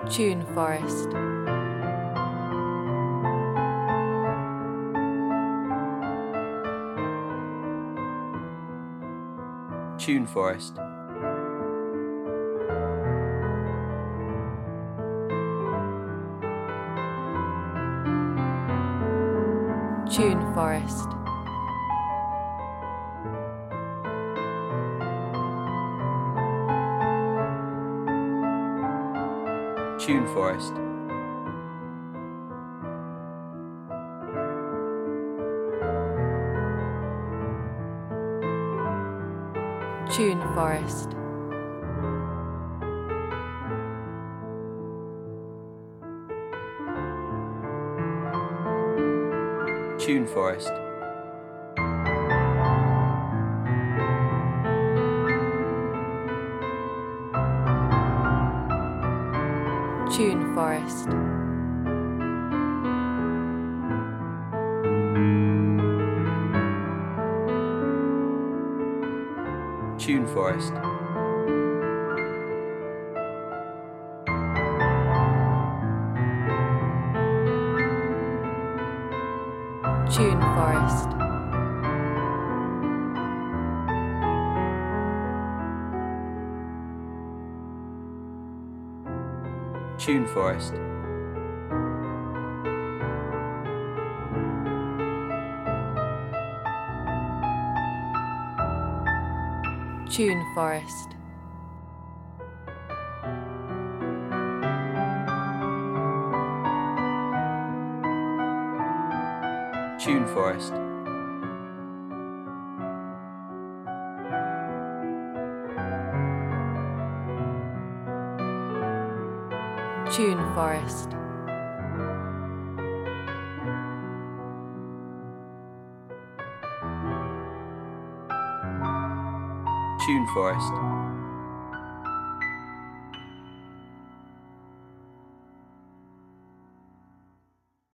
Tune Forest. Tune Forest. Tune Forest. Tune Forest. Tune Forest. Tune Forest. Tune Forest. Tune Forest. Tune Forest. Tune Forest. Tune Forest. Tune Forest. Tune Forest. Tune Forest.